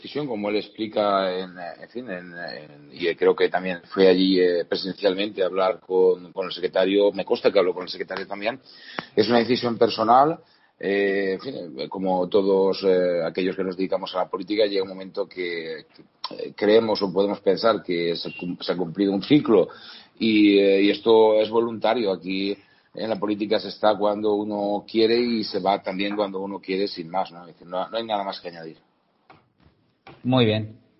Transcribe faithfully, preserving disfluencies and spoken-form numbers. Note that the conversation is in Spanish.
decisión, como él explica, en, en fin, en, en, y creo que también fue allí eh, presencialmente a hablar con, con el secretario, me consta que habló con el secretario también, es una decisión personal. Eh, en fin, como todos eh, aquellos que nos dedicamos a la política, llega un momento que, que creemos o podemos pensar que se, se ha cumplido un ciclo y, eh, y esto es voluntario. Aquí en la política se está cuando uno quiere y se va también cuando uno quiere, sin más, ¿no? Es decir, no, no hay nada más que añadir. Muy bien.